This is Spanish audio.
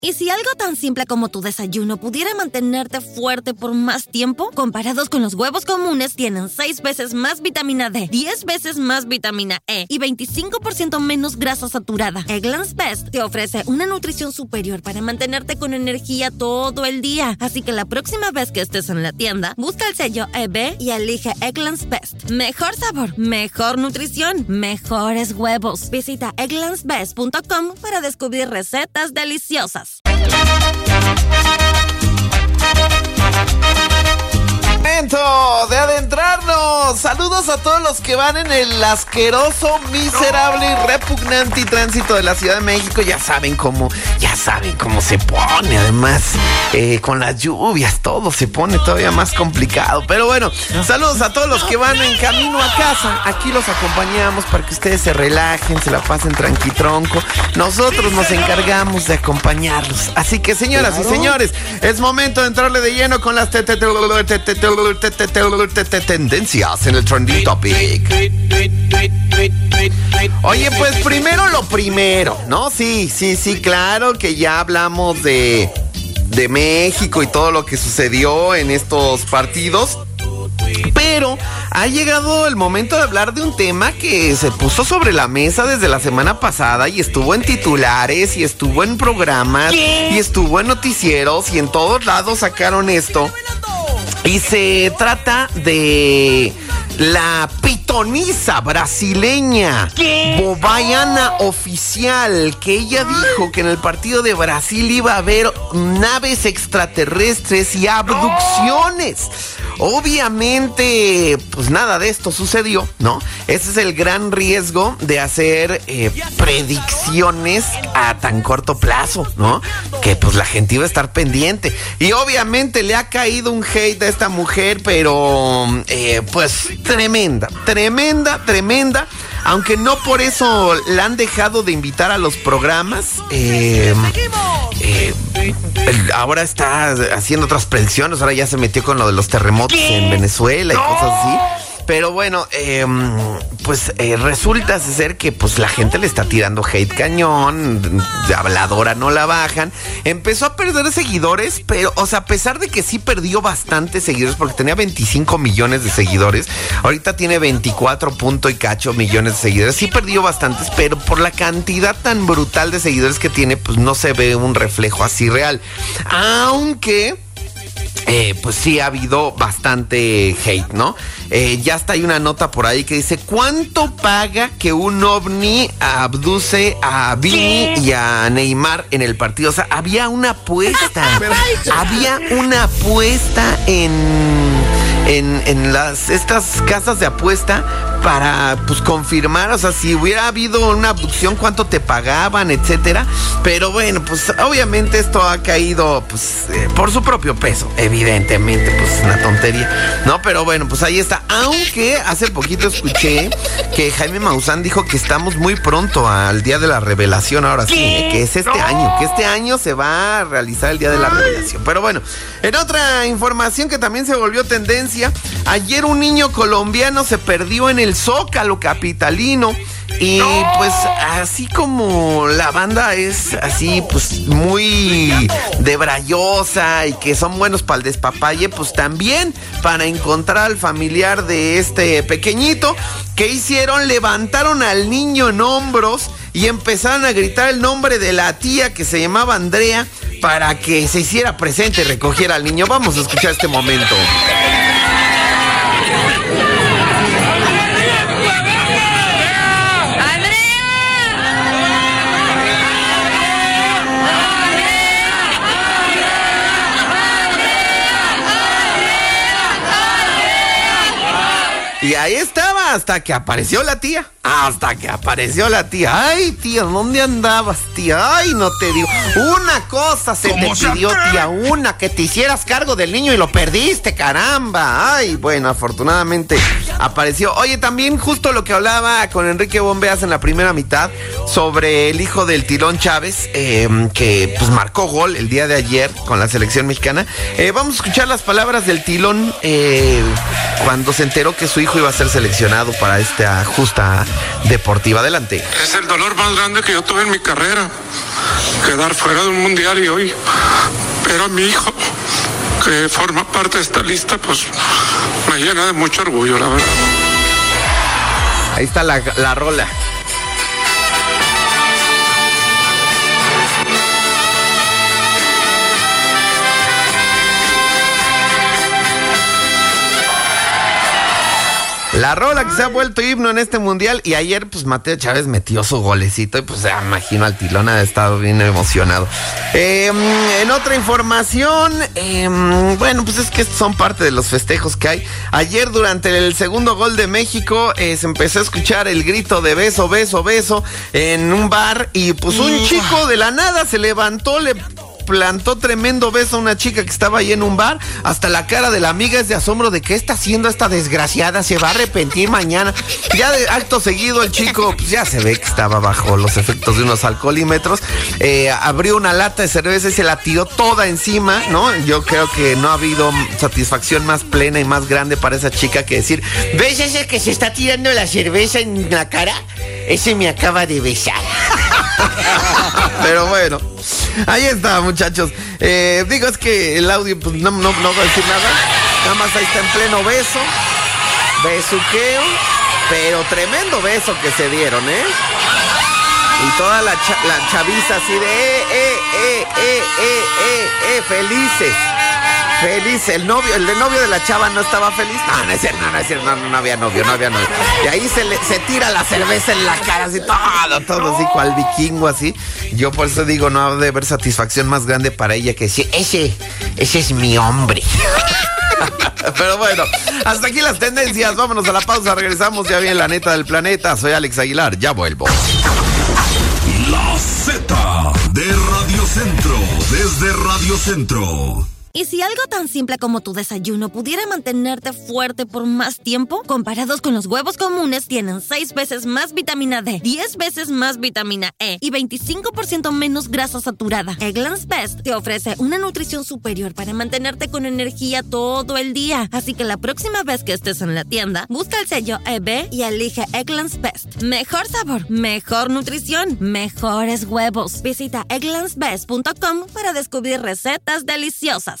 ¿Y si algo tan simple como tu desayuno pudiera mantenerte fuerte por más tiempo? Comparados con los huevos comunes, tienen 6 veces más vitamina D, 10 veces más vitamina E y 25% menos grasa saturada. Eggland's Best te ofrece una nutrición superior para mantenerte con energía todo el día. Así que la próxima vez que estés en la tienda, busca el sello EB y elige Eggland's Best. Mejor sabor, mejor nutrición, mejores huevos. Visita egglandsbest.com para descubrir recetas deliciosas. Momento de adentrarnos. Saludos a todos los que van en el asqueroso, miserable y repugnante tránsito de la Ciudad de México. Ya saben cómo se pone. Además, con las lluvias todo se pone todavía más complicado. Pero bueno, saludos a todos los que van en camino a casa. Aquí los acompañamos para que ustedes se relajen, se la pasen tranquitronco. Nosotros nos encargamos de acompañarlos. Así que, señoras y señores, es momento de entrarle de lleno con las tendencias en el Trending Topic. Oye, pues primero lo primero, ¿no? Sí, claro que ya hablamos de México y todo lo que sucedió en estos partidos. Pero ha llegado el momento de hablar de un tema que se puso sobre la mesa desde la semana pasada y estuvo en titulares y estuvo en programas y estuvo en noticieros y en todos lados sacaron esto. Y se trata de la pitoniza brasileña Bobaiana Oficial, que ella dijo que en el partido de Brasil iba a haber naves extraterrestres y abducciones. Obviamente, pues nada de esto sucedió, ¿no? Ese es el gran riesgo de hacer predicciones a tan corto plazo, ¿no? Que pues la gente iba a estar pendiente. Y obviamente le ha caído un hate a esta mujer, pero pues tremenda. Aunque no por eso la han dejado de invitar a los programas. Ahora está haciendo otras predicciones. Ahora ya se metió con lo de los terremotos en Venezuela y cosas así. Pero bueno, pues resulta ser que pues la gente le está tirando hate cañón, de habladora no la bajan. Empezó a perder seguidores, pero, o sea, a pesar de que sí perdió bastantes seguidores, porque tenía 25 millones de seguidores, ahorita tiene 24 punto y cacho millones de seguidores. Sí perdió bastantes, pero por la cantidad tan brutal de seguidores que tiene, pues no se ve un reflejo así real. Aunque pues sí ha habido bastante hate, ¿no? Ya está, hay una nota por ahí que dice: ¿cuánto paga que un ovni abduce a Vini y a Neymar en el partido? O sea, había una apuesta. En estas casas de apuesta para pues confirmar, o sea, si hubiera habido una abducción, cuánto te pagaban, etcétera. Pero bueno, pues obviamente esto ha caído pues por su propio peso, evidentemente, pues es una tontería, ¿no? Pero bueno, pues ahí está. Aunque hace poquito escuché que Jaime Maussan dijo que estamos muy pronto al día de la revelación, ahora sí, que es este año, que este año se va a realizar el día de la revelación. Pero bueno, en otra información que también se volvió tendencia, ayer un niño colombiano se perdió en el Zócalo capitalino. Y pues así como la banda es así pues muy debrayosa y que son buenos para el despapalle, pues también para encontrar al familiar de este pequeñito, ¿qué hicieron? Levantaron al niño en hombros y empezaron a gritar el nombre de la tía, que se llamaba Andrea, para que se hiciera presente y recogiera al niño. Vamos a escuchar este momento. Y ahí estaba hasta que apareció la tía. Ay, tía, ¿dónde andabas, tía? Ay, no te digo. Una cosa se te pidió, tía, una, que te hicieras cargo del niño y lo perdiste, caramba. Ay, bueno, afortunadamente apareció. Oye, también justo lo que hablaba con Enrique Bombeas en la primera mitad sobre el hijo del Tilón Chávez, que pues marcó gol el día de ayer con la selección mexicana. Vamos a escuchar las palabras del Tilón cuando se enteró que su hijo iba a ser seleccionado. entrenado para esta justa deportiva. Adelante. Es el dolor más grande que yo tuve en mi carrera, quedar fuera de un mundial, y hoy, pero a mi hijo, que forma parte de esta lista, pues me llena de mucho orgullo, la verdad. Ahí está la rola. La rola que se ha vuelto himno en este mundial, y ayer pues Mateo Chávez metió su golecito y pues ya imagino al Tilón ha estado bien emocionado. En otra información, bueno, pues es que son parte de los festejos que hay. Ayer durante el segundo gol de México se empezó a escuchar el grito de beso, beso, beso en un bar, y pues un chico de la nada se levantó, le plantó tremendo beso a una chica que estaba ahí en un bar. Hasta la cara de la amiga es de asombro de qué está haciendo esta desgraciada, se va a arrepentir mañana. Ya de acto seguido el chico, pues ya se ve que estaba bajo los efectos de unos alcoholímetros. Abrió una lata de cerveza y se la tiró toda encima, ¿no? Yo creo que no ha habido satisfacción más plena y más grande para esa chica que decir: ¿ves ese que se está tirando la cerveza en la cara? Ese me acaba de besar. Pero bueno, ahí está, muchachos. Digo, es que el audio, pues no voy a decir nada. Nada más ahí está en pleno beso, besuqueo, pero tremendo beso que se dieron, ¿eh? Y toda la chaviza así de felices. Feliz, el de novio de la chava no estaba feliz. No es cierto, no había novio. Y ahí se tira la cerveza en la cara, así, todo así, cual vikingo, así. Yo por eso digo, no ha de haber satisfacción más grande para ella que decir: ese es mi hombre. Pero bueno, hasta aquí las tendencias. Vámonos a la pausa, regresamos. Ya viene la neta del planeta. Soy Alex Aguilar, ya vuelvo. La Z de Radio Centro, desde Radio Centro. ¿Y si algo tan simple como tu desayuno pudiera mantenerte fuerte por más tiempo? Comparados con los huevos comunes, tienen 6 veces más vitamina D, 10 veces más vitamina E y 25% menos grasa saturada. Eggland's Best te ofrece una nutrición superior para mantenerte con energía todo el día. Así que la próxima vez que estés en la tienda, busca el sello EB y elige Eggland's Best. Mejor sabor, mejor nutrición, mejores huevos. Visita egglandsbest.com para descubrir recetas deliciosas.